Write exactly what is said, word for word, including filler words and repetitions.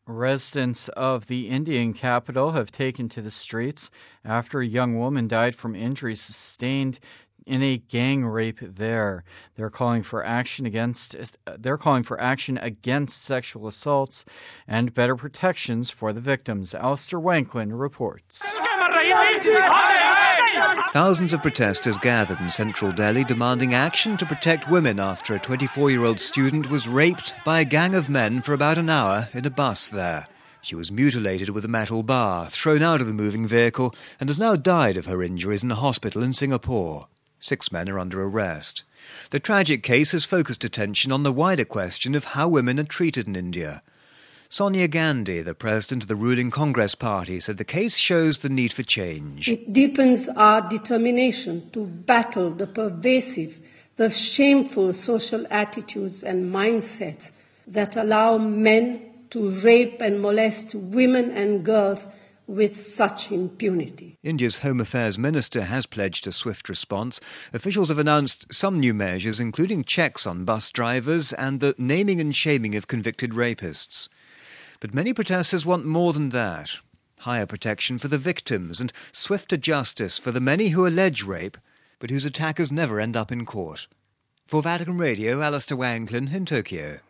Residents of the Indian capital have taken to the streets after a young woman died from injuries sustained in a gang rape there. They're calling for action against they're calling for action against sexual assaults and better protections for the victims. Alistair Wanklin reports. Thousands of protesters gathered in central Delhi demanding action to protect women after a twenty-four-year-old student was raped by a gang of men for about an hour in a bus there. She was mutilated with a metal bar, thrown out of the moving vehicle, and has now died of her injuries in a hospital in Singapore. Six men are under arrest. The tragic case has focused attention on the wider question of how women are treated in India. Sonia Gandhi, the president of the ruling Congress Party, said the case shows the need for change. It deepens our determination to battle the pervasive, the shameful social attitudes and mindsets that allow men to rape and molest women and girls with such impunity. India's Home Affairs Minister has pledged a swift response. Officials have announced some new measures, including checks on bus drivers and the naming and shaming of convicted rapists. But many protesters want more than that. Higher protection for the victims and swifter justice for the many who allege rape, but whose attackers never end up in court. For Vatican Radio, Alistair Wanklin in Tokyo.